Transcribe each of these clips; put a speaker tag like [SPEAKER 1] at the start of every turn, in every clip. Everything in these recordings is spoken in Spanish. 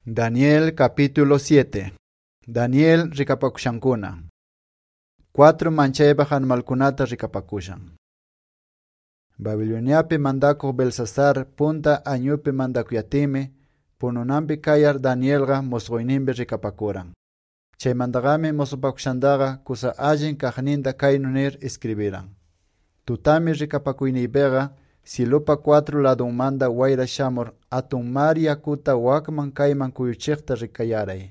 [SPEAKER 1] Daniel capítulo 7. Daniel rikapakushankuna. 4 manchaypaq animalkunata rikapakushan. Babiloniapi mandakuq Belsasar punta añupi mandakuyatimi pununampi kayar Danielqa musquyninpi rikapakuran. Chaymantaqami musupakushantaqa kusa allin kaqninta kaynu nir escribiran. Tutami rikapakuyniypiqa silupa 4 ladunmanta wayra shamur atun mar yakuta wakman kayman kuyuchiqta rikayaray.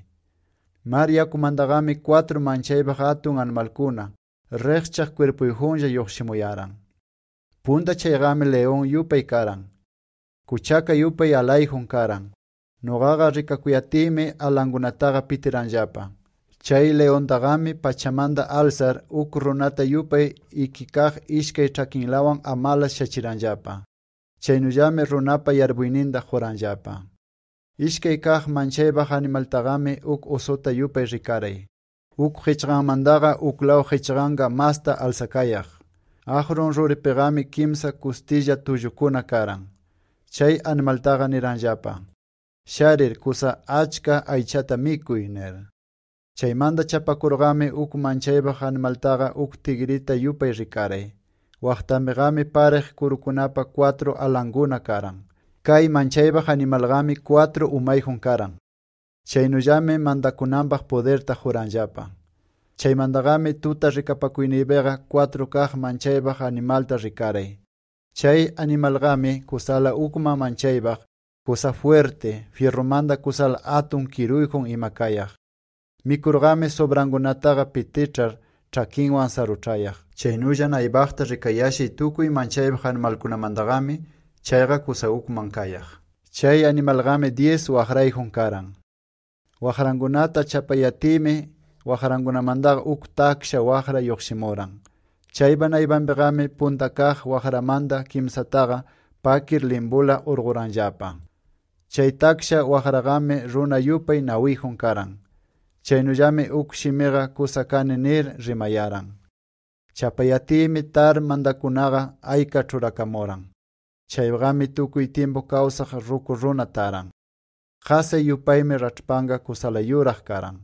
[SPEAKER 1] Mar yakumantaqami 4 manchaypaq atun animalkuna riqchaq cuerpuyjunlla lluqsimuyaran. Punta chayqami león yupay karan. Kuchaka yupay alayjun karan. Nuqaqa rikakuyatimi alankunataqa pitiranllapa. Chay leontaqami pachamanta alzar uk runata yupay ikikaq ishkay ch'akinlawan amalas shachiranllapa. Chaynullami runapa yarbuyninta quranllapa. Ishkay kaq manchaypaq animaltaqami uk usuta yupay rikaray. Uk qichqanmantaqa uklaw qichqanqa masta alsakayaq. Aqrun ruripiqami kimsa kustilla tullukuna karan. Chay animaltaqa niranllapa: sharir kusa achka aychata mikuy nir. Chaymanta chapakurqami uk manchaypaq animaltaqa uk tigrita yupay rikaray. Waqtampiqami pariq kurukunapa 4 alankuna karan. Kay manchaypaq animalqami 4 umayjun karan. Chaynullami mantakunanpaq poderta juranllapa. Chaymantaqami tuta rikapakuyniypiqa 4 kaq manchaypaq animalta rikaray. Chay animalqami kusala ukman manchaypaq, kusa fuerte, fierrumanta kusala atun kiruyjun imakayaq. Mikurqami sobrankunataqa pitichar ch'akinwan saruchayaq. Chaynulla naybaqta rikayashay tukuy manchaypaq animalkunamantaqami chayqa kusa ukman kayaq. Chay animalqami 10 waqrayjun karan. Waqrankunata chapayatimi waqrankunamantaqa uk taksha waqra lluqsimuran. Chaypa naypanpiqami punta kaq waqramanta kimsataqa pakir limpula urquranllapa. Chay taksha waqraqami runa yupay nawiyjun karan. Chaynullami uk shimiqa kusa kani nir rimayaran. Chapayatimi tar mantakunaqa ayka churakamuran. Chaypaqami tukuy tiempo kawsaq ruku runa taran. Qasay yupaymi rachpanqa kusala yuraq karan.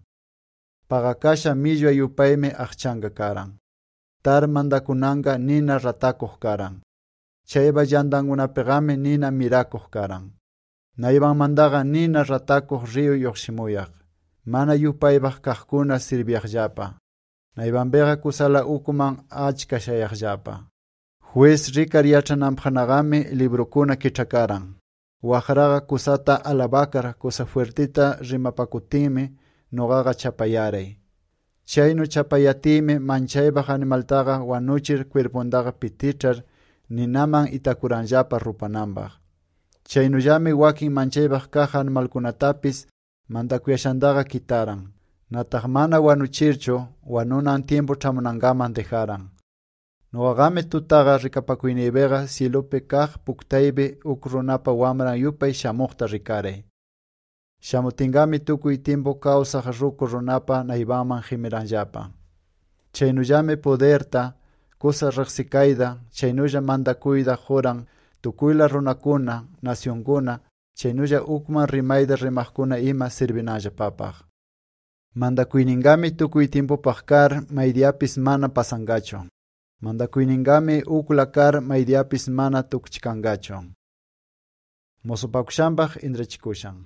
[SPEAKER 1] Paqakasha millwa yupaymi aqchanqa karan. Tar mantakunanqa nina ratakuq karan. Chaypa llantankunapiqami nina mirakuq karan. Naypanmantaqa nina ratakuq riyu lluqsimuyaq. Mana yupaypaq kaqkuna sirbiaqllapa. Naypanpiqa kusala ukman achka shayaqllapa. Juez rikar yachananpaqnaqami librukuna kichakaran. Waqraqa kusata alabakar kusa fuertita rimapakutimi nuqaqa chapayaray. Chaynu chapayatimi manchaypaq animaltaqa wanuchir cuerpuntaqa pitichar ninaman itakuranllapa rupananpaq. Chaynullami wakin manchaypaq kaq animalkunatapis mantakuyashantaqa kitaran. Nataq mana wanuchirchu wanunan tiempo chamunankaman dejaran. Nuqaqami tutaqa rikapakuyniypiqa silupi kaq puktaypi uk runapa wamran yupay shamuqta rikaray. Shamutingami tukuy tiempo kawsaq ruku runapa naypanman qimiranllapa. Chaynullami poderta, kusa riqsikayta, chaynulla mantakuyta juran tukuyla runakuna, nacionkuna, chaynulla ukman rimayta rimaqkuna ima sirbinanllapapaq. Mantakuyningami tukuy tiempopaq kar maydiapis mana pasankachu. Mantakuyningami ukla kar maydiapis mana tukchikankachu. Musupakushanpaq intrachikushan.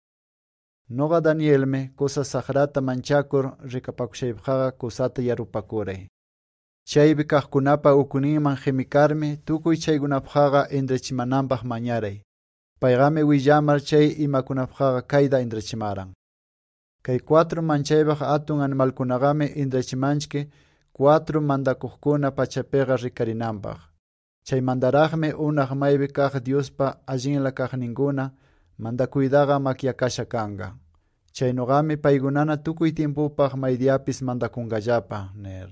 [SPEAKER 1] Nuqa Danielmi kusa saqrata manchakur rikapakushaypaqqa kusata yarupakuray. Chaypi kaqkunapa ukuninman qimikarmi tukuy chaykunapaqqa intrachimananpaq mañaray. Paygami willamar chay imakunapaqqa kayta intrachimaran. Kay 4 manchaypaq atun animalkunaqami intrachimanchki 4 mantakuqkuna pachapiqa rikarinanpaq. Chaymantaraqmi unaq maypi kaq Diospa allinla kaqninkuna mantakuytaqa makyakasha kanqa. Chaynuqami paykunana tukuy tiempopaq maydiapis mantakunkallapa nir.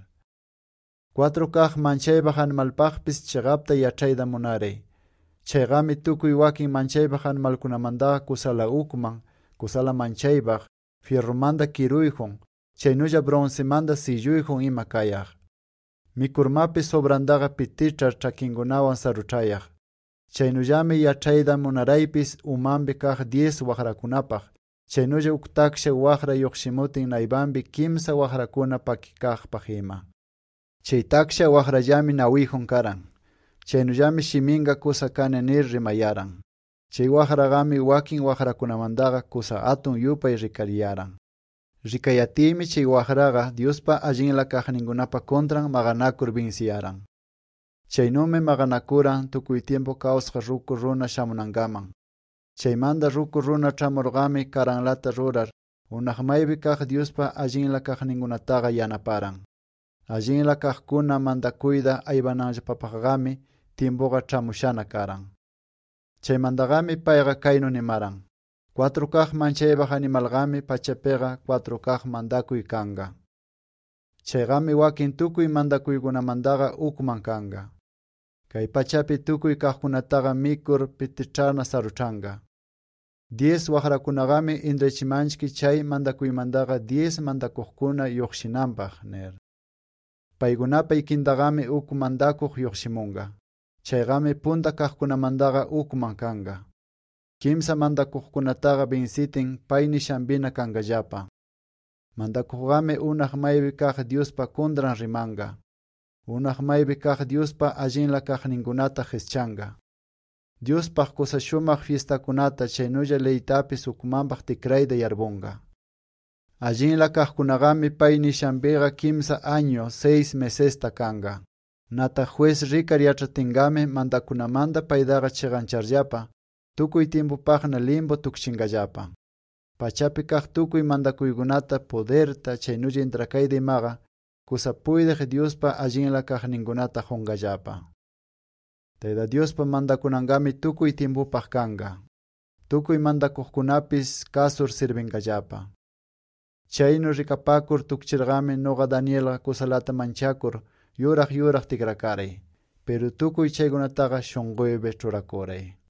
[SPEAKER 1] 4 kaq manchaypaq animalpaqpis chiqapta yachayta munaray. Chayqami tukuy wakin manchaypaq animalkunamantaqa kusala ukman, kusala manchaypaq, fierrumanta kiruyjun, chaynulla bronzemanta silluyjun ima kayaq. Mikurmapis sobrantaqa pitichar ch'akinkunawan saruchayaq. Chaynullami yachayta munaraypis umanpi kaq 10 waqrakunapaq, Chaynulla uk taksha waqra lluqsimutin naypanpi kimsa waqrakuna pakikaqpaq ima. Chay taksha waqrallami nawihun karan. Chaynullami shiminqa kusa kani nir rimayaran. Chay waqraqami wakin waqrakunamantaqa kusa atun yupay rikariyaran. Rikayatimi chay waqraqa Diospa allinla kaqninkunapa contran maqanakur vinciyaran. Chaynumi maqanakuran tukuy tiempo kawsaq ruku runa shamunankaman. Chaymanta ruku runa tramurqami karanlata rurar unaqmaypi kaq Diospa allinla kaqninkunataqa yanaparan. Allinla kaqkuna mantakuyta aywananllapapaqmi tiempoqa tramushana karan. Chaymantaqami payqa kaynu nimaran: 4 kaq manchaypaq animalqami pachapiqa 4 kaq mantakuy kanqa. Chayqami wakin tukuy mantakuykunamantaqa ukman kanqa. Kay pachapi tukuy kaqkunataqa mikur pitichana saruchanqa. 10 waqrakunaqami intrachimanchik chay mantakuymantaqa 10 mantakuqkuna lluqshinanpaq nir. Paykunapa ikintaqami uk mantakuq lluqsimunqa. Chayqami punta kaqkunamantaqa ukman kanqa. Kimsa mantakuqkunataqa vincitin pay nishanpina kanqallapa. Mantakuqqami unaq maypi kaq Diospa contran rimanqa. Unaq maypi kaq Diospa allinla kaqninkunata qischanqa. Diospaq kusa shumaq fiestakunata chaynulla leytapis ukmanpaq tikrayta yarpunqa. Allinla kaqkunaqami pay nishanpiqa kimsa año 6 mesesta kanqa. Nata juez rikar yachatingami mantakunamanta paydaqa chiqancharllapa tukuy tiempopaqna limbo tukchinqallapa. Pachapi kaq tukuy mantakuykunata poderta chaynulla intrakayta imaqa kusa puydeq Diospa allinla kaqninkunata qunqallapa. Tayta Diospa mantakunanqami tukuy tiempopaq kanqa. Tukuy mantakuqkunapis kasur sirvinqallapa. Chaynu rikapakur tukchirqami noqa Danielqa kusalata manchakur yuraq tikrakaray. Pero tukuy chaykunataqa shunquypi churakuray.